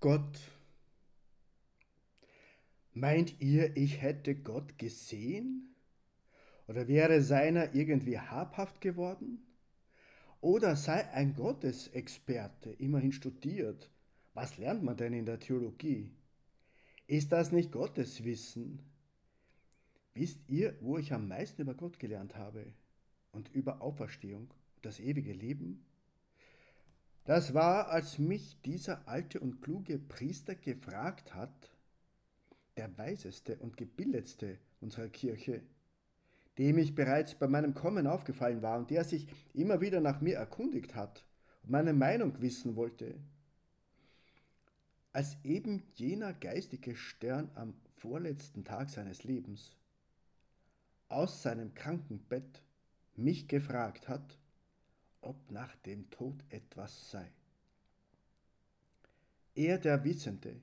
Gott. Meint ihr, ich hätte Gott gesehen? Oder wäre seiner irgendwie habhaft geworden? Oder sei ein Gottesexperte, immerhin studiert? Was lernt man denn in der Theologie? Ist das nicht Gotteswissen? Wisst ihr, wo ich am meisten über Gott gelernt habe? Und über Auferstehung und das ewige Leben? Das war, als mich dieser alte und kluge Priester gefragt hat, der weiseste und gebildetste unserer Kirche, dem ich bereits bei meinem Kommen aufgefallen war und der sich immer wieder nach mir erkundigt hat und meine Meinung wissen wollte. Als eben jener geistige Stern am vorletzten Tag seines Lebens aus seinem Krankenbett mich gefragt hat, ob nach dem Tod etwas sei. Er, der Wissende,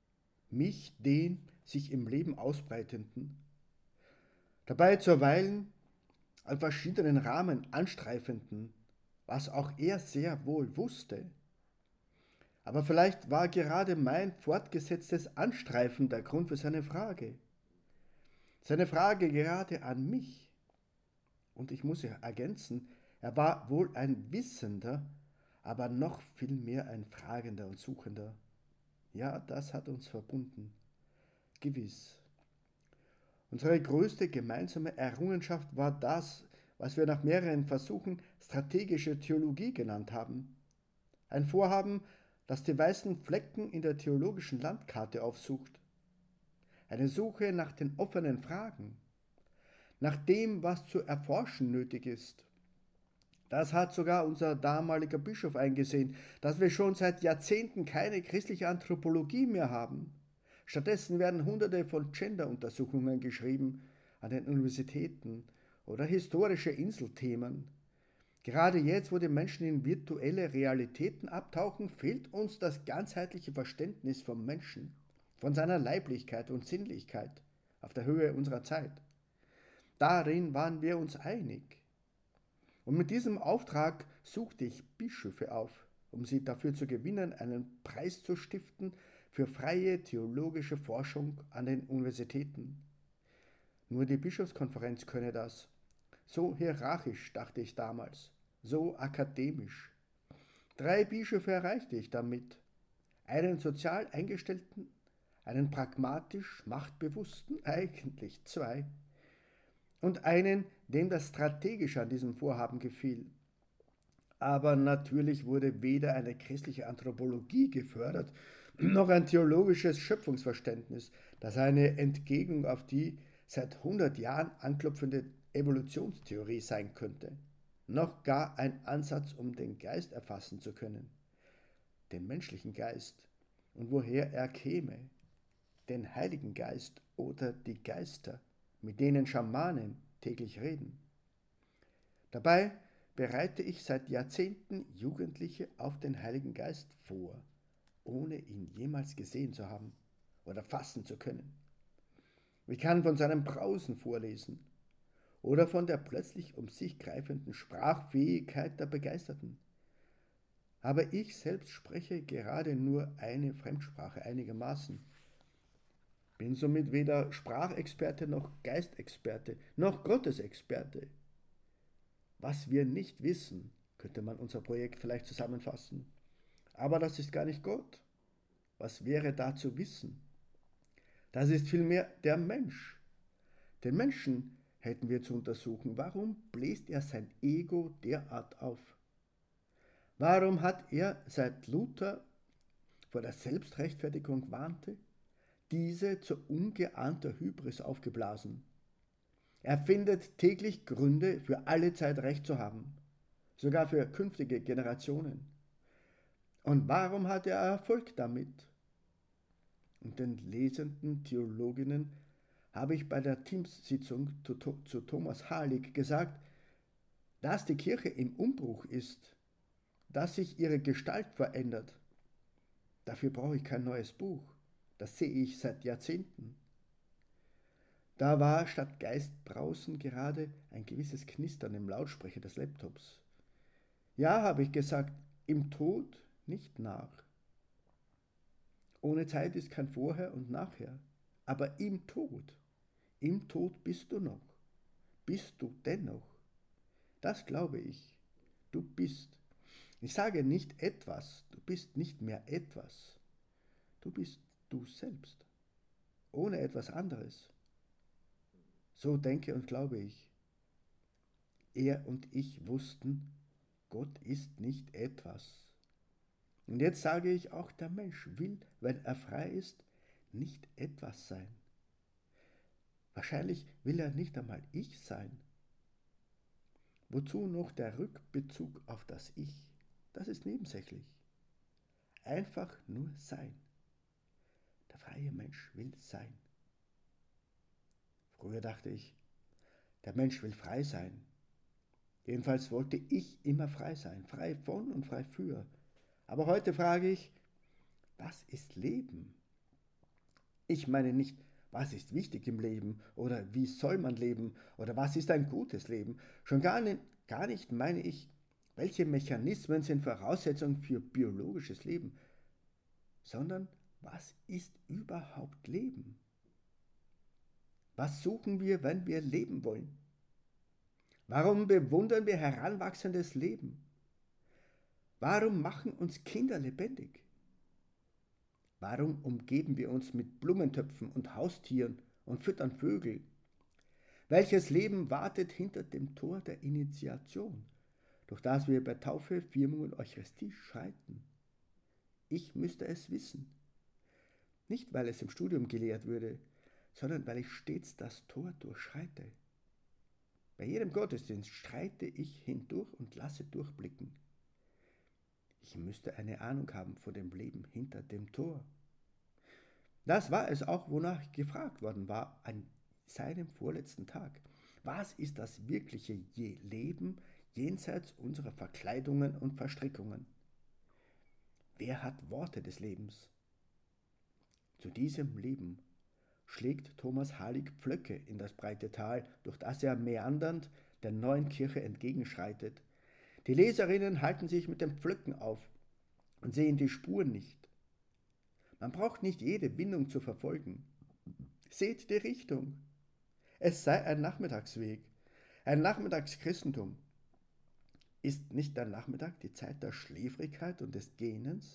mich, den sich im Leben ausbreitenden, dabei zuweilen an verschiedenen Rahmen anstreifenden, was auch er sehr wohl wusste. Aber vielleicht war gerade mein fortgesetztes Anstreifen der Grund für seine Frage. Seine Frage gerade an mich. Und ich muss ja ergänzen, er war wohl ein Wissender, aber noch viel mehr ein Fragender und Suchender. Ja, das hat uns verbunden. Gewiss. Unsere größte gemeinsame Errungenschaft war das, was wir nach mehreren Versuchen strategische Theologie genannt haben. Ein Vorhaben, das die weißen Flecken in der theologischen Landkarte aufsucht. Eine Suche nach den offenen Fragen, nach dem, was zu erforschen nötig ist. Das hat sogar unser damaliger Bischof eingesehen, dass wir schon seit Jahrzehnten keine christliche Anthropologie mehr haben. Stattdessen werden Hunderte von Gender-Untersuchungen geschrieben an den Universitäten oder historische Inselthemen. Gerade jetzt, wo die Menschen in virtuelle Realitäten abtauchen, fehlt uns das ganzheitliche Verständnis vom Menschen, von seiner Leiblichkeit und Sinnlichkeit auf der Höhe unserer Zeit. Darin waren wir uns einig. Und mit diesem Auftrag suchte ich Bischöfe auf, um sie dafür zu gewinnen, einen Preis zu stiften für freie theologische Forschung an den Universitäten. Nur die Bischofskonferenz könne das. So hierarchisch, dachte ich damals, so akademisch. 3 Bischöfe erreichte ich damit. Einen sozial eingestellten, einen pragmatisch machtbewussten, eigentlich 2, und einen, dem das Strategische an diesem Vorhaben gefiel. Aber natürlich wurde weder eine christliche Anthropologie gefördert, noch ein theologisches Schöpfungsverständnis, das eine Entgegnung auf die seit 100 Jahren anklopfende Evolutionstheorie sein könnte, noch gar ein Ansatz, um den Geist erfassen zu können, den menschlichen Geist und woher er käme, den Heiligen Geist oder die Geister, mit denen Schamanen täglich reden. Dabei bereite ich seit Jahrzehnten Jugendliche auf den Heiligen Geist vor, ohne ihn jemals gesehen zu haben oder fassen zu können. Ich kann von seinem Brausen vorlesen oder von der plötzlich um sich greifenden Sprachfähigkeit der Begeisterten. Aber ich selbst spreche gerade nur eine Fremdsprache einigermaßen, bin somit weder Sprachexperte noch Geistexperte noch Gottesexperte. Was wir nicht wissen, könnte man unser Projekt vielleicht zusammenfassen. Aber das ist gar nicht Gott. Was wäre da zu wissen? Das ist vielmehr der Mensch. Den Menschen hätten wir zu untersuchen. Warum bläst er sein Ego derart auf? Warum hat er, seit Luther vor der Selbstrechtfertigung warnte, diese zu ungeahnter Hybris aufgeblasen? Er findet täglich Gründe, für alle Zeit Recht zu haben, sogar für künftige Generationen. Und warum hat er Erfolg damit? Und den lesenden Theologinnen habe ich bei der Teamsitzung zu Thomas Harlig gesagt, dass die Kirche im Umbruch ist, dass sich ihre Gestalt verändert. Dafür brauche ich kein neues Buch. Das sehe ich seit Jahrzehnten. Da war statt Geistbrausen gerade ein gewisses Knistern im Lautsprecher des Laptops. Ja, habe ich gesagt, im Tod nicht nach. Ohne Zeit ist kein Vorher und Nachher. Aber im Tod bist du noch. Bist du dennoch. Das glaube ich. Du bist. Ich sage nicht etwas, du bist nicht mehr etwas. Du bist du selbst. Ohne etwas anderes. So denke und glaube ich. Er und ich wussten, Gott ist nicht etwas. Und jetzt sage ich auch, der Mensch will, wenn er frei ist, nicht etwas sein. Wahrscheinlich will er nicht einmal ich sein. Wozu noch der Rückbezug auf das Ich? Das ist nebensächlich. Einfach nur sein. Der freie Mensch will sein. Früher dachte ich, der Mensch will frei sein. Jedenfalls wollte ich immer frei sein, frei von und frei für. Aber heute frage ich, was ist Leben? Ich meine nicht, was ist wichtig im Leben oder wie soll man leben oder was ist ein gutes Leben. Schon gar nicht meine ich, welche Mechanismen sind Voraussetzungen für biologisches Leben, sondern was ist überhaupt Leben? Was suchen wir, wenn wir leben wollen? Warum bewundern wir heranwachsendes Leben? Warum machen uns Kinder lebendig? Warum umgeben wir uns mit Blumentöpfen und Haustieren und füttern Vögel? Welches Leben wartet hinter dem Tor der Initiation, durch das wir bei Taufe, Firmung und Eucharistie schreiten? Ich müsste es wissen. Nicht, weil es im Studium gelehrt würde, sondern weil ich stets das Tor durchschreite. Bei jedem Gottesdienst schreite ich hindurch und lasse durchblicken. Ich müsste eine Ahnung haben von dem Leben hinter dem Tor. Das war es auch, wonach ich gefragt worden war an seinem vorletzten Tag. Was ist das wirkliche Leben jenseits unserer Verkleidungen und Verstrickungen? Wer hat Worte des Lebens? Zu diesem Leben schlägt Thomas Hallig Pflöcke in das breite Tal, durch das er meandernd der neuen Kirche entgegenschreitet. Die Leserinnen halten sich mit den Pflöcken auf und sehen die Spuren nicht. Man braucht nicht jede Windung zu verfolgen. Seht die Richtung. Es sei ein Nachmittagsweg, ein Nachmittagschristentum. Ist nicht der Nachmittag die Zeit der Schläfrigkeit und des Gähnens?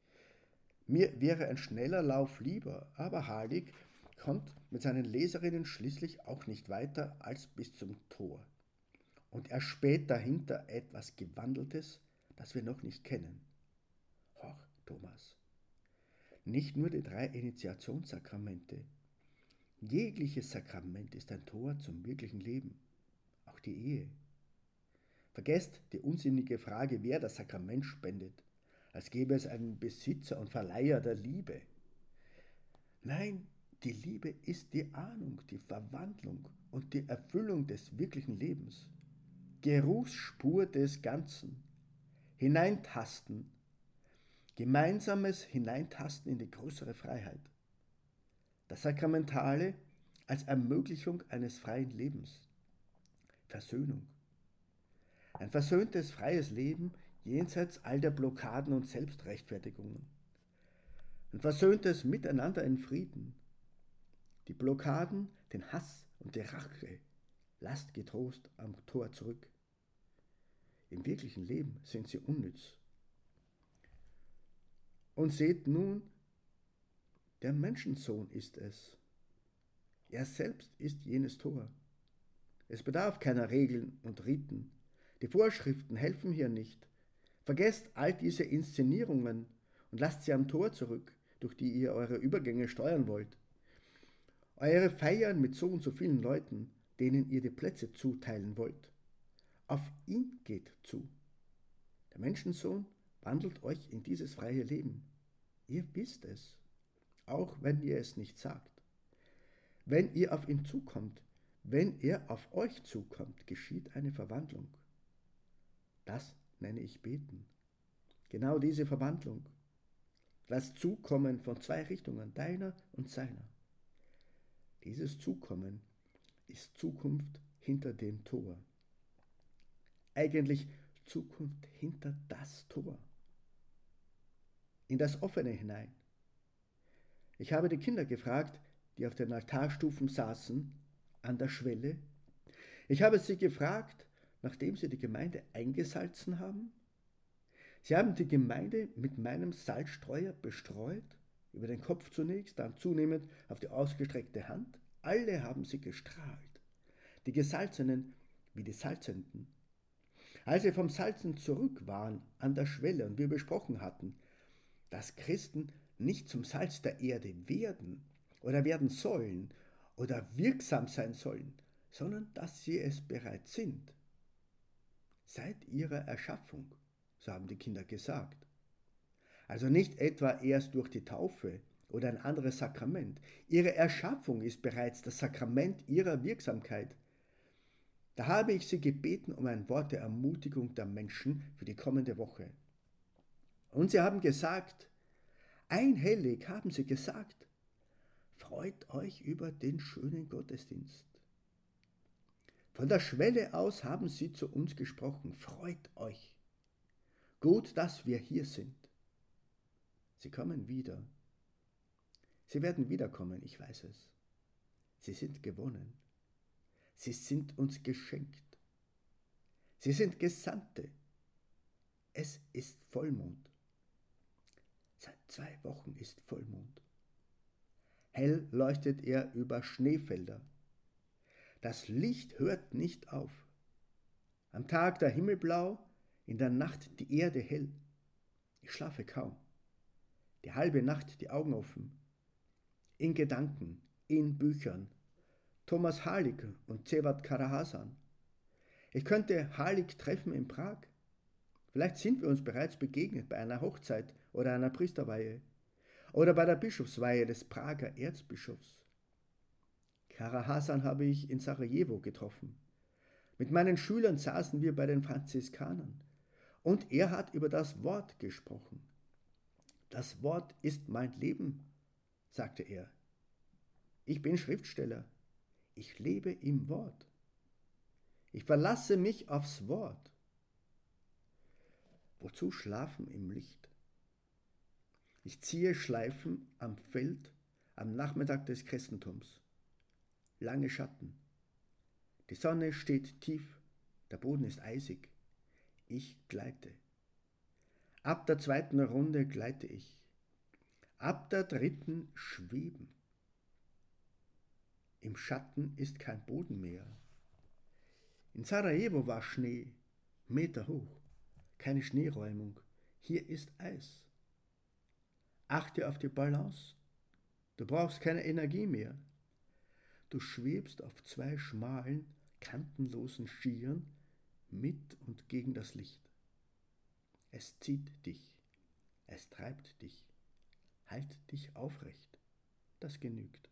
Mir wäre ein schneller Lauf lieber, aber Hallig kommt mit seinen Leserinnen schließlich auch nicht weiter als bis zum Tor. Und er späht dahinter etwas Gewandeltes, das wir noch nicht kennen. Horch, Thomas, nicht nur die 3 Initiationssakramente. Jegliches Sakrament ist ein Tor zum wirklichen Leben, auch die Ehe. Vergesst die unsinnige Frage, wer das Sakrament spendet, als gäbe es einen Besitzer und Verleiher der Liebe. Nein, die Liebe ist die Ahnung, die Verwandlung und die Erfüllung des wirklichen Lebens. Geruchsspur des Ganzen. Hineintasten. Gemeinsames Hineintasten in die größere Freiheit. Das Sakramentale als Ermöglichung eines freien Lebens. Versöhnung. Ein versöhntes, freies Leben jenseits all der Blockaden und Selbstrechtfertigungen. Ein versöhntes Miteinander in Frieden. Die Blockaden, den Hass und die Rache lasst getrost am Tor zurück. Im wirklichen Leben sind sie unnütz. Und seht nun, der Menschensohn ist es. Er selbst ist jenes Tor. Es bedarf keiner Regeln und Riten. Die Vorschriften helfen hier nicht. Vergesst all diese Inszenierungen und lasst sie am Tor zurück, durch die ihr eure Übergänge steuern wollt. Eure Feiern mit so und so vielen Leuten, denen ihr die Plätze zuteilen wollt. Auf ihn geht zu. Der Menschensohn wandelt euch in dieses freie Leben. Ihr wisst es, auch wenn ihr es nicht sagt. Wenn ihr auf ihn zukommt, wenn er auf euch zukommt, geschieht eine Verwandlung. Das nenne ich Beten. Genau diese Verwandlung. Das Zukommen von 2 Richtungen, deiner und seiner. Dieses Zukommen ist Zukunft hinter dem Tor. Eigentlich Zukunft hinter das Tor. In das Offene hinein. Ich habe die Kinder gefragt, die auf den Altarstufen saßen, an der Schwelle. Ich habe sie gefragt, nachdem sie die Gemeinde eingesalzen haben. Sie haben die Gemeinde mit meinem Salzstreuer bestreut, über den Kopf zunächst, dann zunehmend auf die ausgestreckte Hand. Alle haben sie gestrahlt, die Gesalzenen wie die Salzenden. Als wir vom Salzen zurück waren an der Schwelle und wir besprochen hatten, dass Christen nicht zum Salz der Erde werden oder werden sollen oder wirksam sein sollen, sondern dass sie es bereits sind. Seit ihrer Erschaffung, so haben die Kinder gesagt. Also nicht etwa erst durch die Taufe oder ein anderes Sakrament. Ihre Erschaffung ist bereits das Sakrament ihrer Wirksamkeit. Da habe ich sie gebeten um ein Wort der Ermutigung der Menschen für die kommende Woche. Und sie haben gesagt, einhellig haben sie gesagt, freut euch über den schönen Gottesdienst. Von der Schwelle aus haben sie zu uns gesprochen, freut euch. Gut, dass wir hier sind. Sie kommen wieder. Sie werden wiederkommen, ich weiß es. Sie sind gewonnen. Sie sind uns geschenkt. Sie sind Gesandte. Es ist Vollmond. Seit 2 Wochen ist Vollmond. Hell leuchtet er über Schneefelder. Das Licht hört nicht auf. Am Tag der Himmel blau, in der Nacht die Erde hell. Ich schlafe kaum. Die halbe Nacht die Augen offen. In Gedanken, in Büchern. Thomas Halik und Cevat Karahasan. Ich könnte Halik treffen in Prag. Vielleicht sind wir uns bereits begegnet bei einer Hochzeit oder einer Priesterweihe oder bei der Bischofsweihe des Prager Erzbischofs. Karahasan habe ich in Sarajevo getroffen. Mit meinen Schülern saßen wir bei den Franziskanern und er hat über das Wort gesprochen. Das Wort ist mein Leben, sagte er. Ich bin Schriftsteller. Ich lebe im Wort. Ich verlasse mich aufs Wort. Wozu schlafen im Licht? Ich ziehe Schleifen am Feld am Nachmittag des Christentums. Lange Schatten. Die Sonne steht tief, der Boden ist eisig. Ich gleite. Ab der 2. Runde gleite ich. Ab der 3. schweben. Im Schatten ist kein Boden mehr. In Sarajevo war Schnee, Meter hoch. Keine Schneeräumung. Hier ist Eis. Achte auf die Balance. Du brauchst keine Energie mehr. Du schwebst auf 2 schmalen, kantenlosen Skiern mit und gegen das Licht. Es zieht dich. Es treibt dich. Halt dich aufrecht. Das genügt.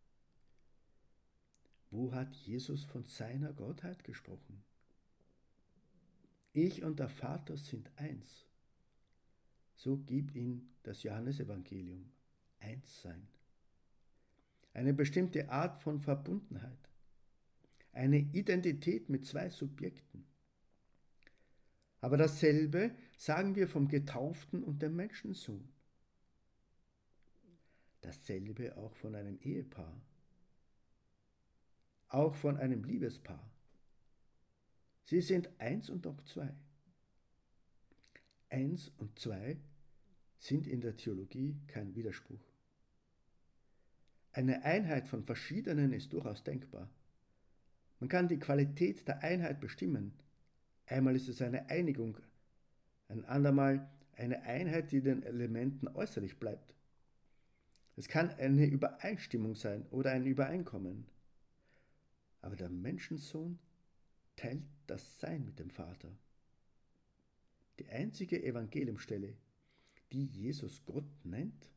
Wo hat Jesus von seiner Gottheit gesprochen? Ich und der Vater sind eins. So gibt ihm das Johannesevangelium. Eins sein. Eine bestimmte Art von Verbundenheit. Eine Identität mit 2 Subjekten. Aber dasselbe sagen wir vom Getauften und dem Menschensohn. Dasselbe auch von einem Ehepaar. Auch von einem Liebespaar. Sie sind 1 und doch 2. 1 und 2 sind in der Theologie kein Widerspruch. Eine Einheit von verschiedenen ist durchaus denkbar. Man kann die Qualität der Einheit bestimmen. Einmal ist es eine Einigung, ein andermal eine Einheit, die den Elementen äußerlich bleibt. Es kann eine Übereinstimmung sein oder ein Übereinkommen. Aber der Menschensohn teilt das Sein mit dem Vater. Die einzige Evangeliumstelle, die Jesus Gott nennt,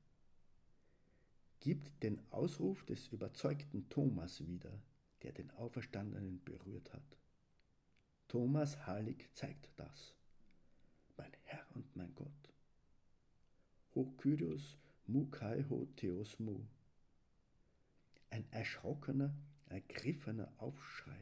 gibt den Ausruf des überzeugten Thomas wieder, der den Auferstandenen berührt hat. Thomas Halik zeigt das. Mein Herr und mein Gott. Ho Kyrios mu kai ho theos mu. Ein erschrockener, ergriffener Aufschrei.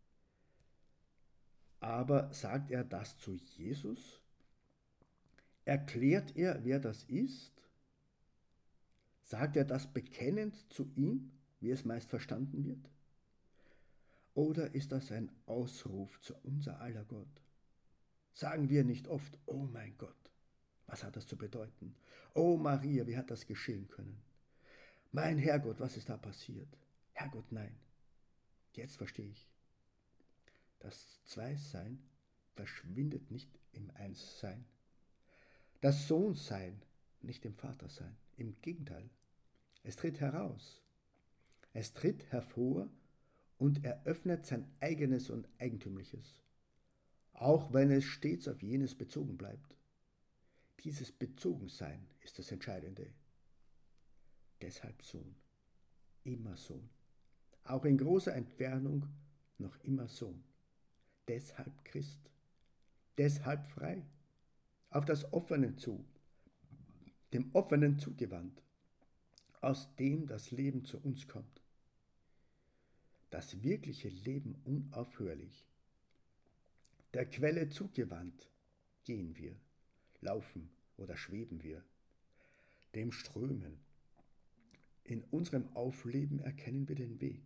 Aber sagt er das zu Jesus? Erklärt er, wer das ist? Sagt er das bekennend zu ihm, wie es meist verstanden wird? Oder ist das ein Ausruf zu unser aller Gott? Sagen wir nicht oft, oh mein Gott, was hat das zu bedeuten? Oh Maria, wie hat das geschehen können? Mein Herrgott, was ist da passiert? Herrgott, nein. Jetzt verstehe ich. Das Zweissein verschwindet nicht im Einssein. Das Sohnsein nicht im Vatersein. Im Gegenteil. Es tritt heraus. Es tritt hervor und eröffnet sein eigenes und Eigentümliches. Auch wenn es stets auf jenes bezogen bleibt. Dieses Bezogensein ist das Entscheidende. Deshalb Sohn. Immer Sohn. Auch in großer Entfernung noch immer Sohn. Deshalb Christ. Deshalb frei. Auf das Offene zu. Dem Offenen zugewandt. Aus dem das Leben zu uns kommt. Das wirkliche Leben unaufhörlich. Der Quelle zugewandt gehen wir, laufen oder schweben wir. Dem Strömen. In unserem Aufleben erkennen wir den Weg.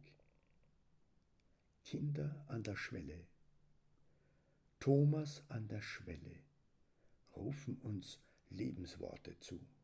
Kinder an der Schwelle. Thomas an der Schwelle rufen uns Lebensworte zu.